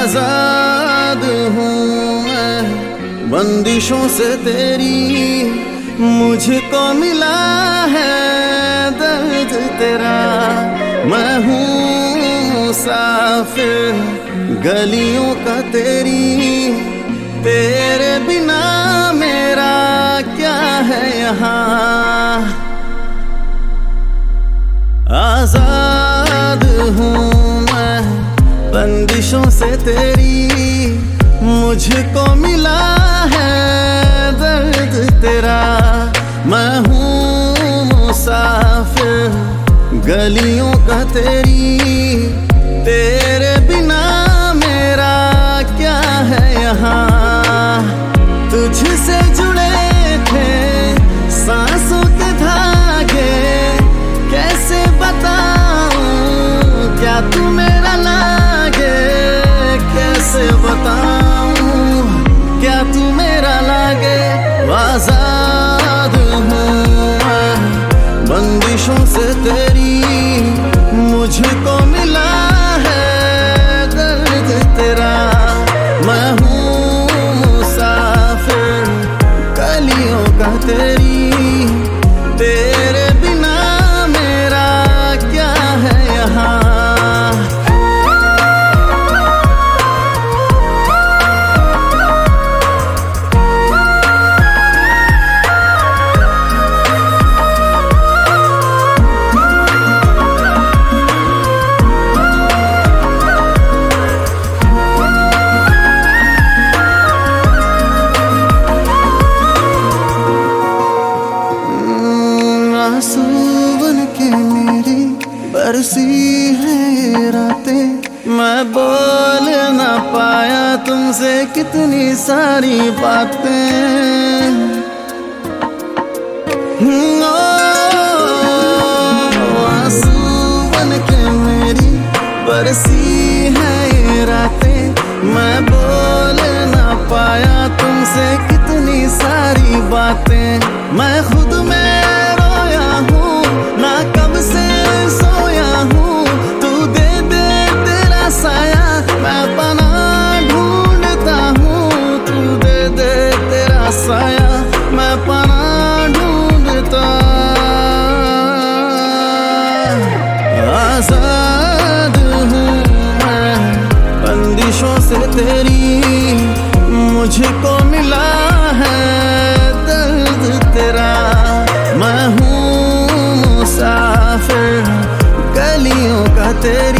आजाद हूँ मैं बंदिशों से तेरी, मुझको मिला है दर्द तेरा। मैं हूँ मुसाफिर गलियों का तेरी, तेरे बिना मेरा क्या है यहाँ। आजाद हूँ मैं बंदिशों से तेरी, मुझको मिला है दर्द तेरा। मैं हूँ मुसाफिर गलियों का तेरी, तेरे बिना मेरा क्या है यहाँ। तुझसे जुड़े थे सांसों के धागे, कैसे बताऊं क्या तू मेरा लागे। कैसे बताऊं क्या तू मेरा लागे। आजाद हूँ मैं बंदिशों से तेरी, मुझको मिला है दर्द तेरा। मैं हूँ मुसाफिर गलियों का तेरी, तेरे बिना मेरा क्या है यहाँ। आंसू बन के मेरी बरसी है ये रातें, मैं बोल ना पाया तुमसे कितनी सारी बातें। आंसू बन के मेरी बरसी है ये रातें, मैं बोल ना पाया तुमसे कितनी सारी बातें। मैं खुद में ना कब से सोया हूँ, तू दे दे तेरा साया, मैं पनाह ढूंढता हूँ। तू दे दे तेरा साया, मैं पनाह ढूंढता। आजाद हूँ मैं बंदिशों से तेरी, मुझको मिला है दर्द तेरा। मैं हूँ मुसाफिर गलियों का तेरी,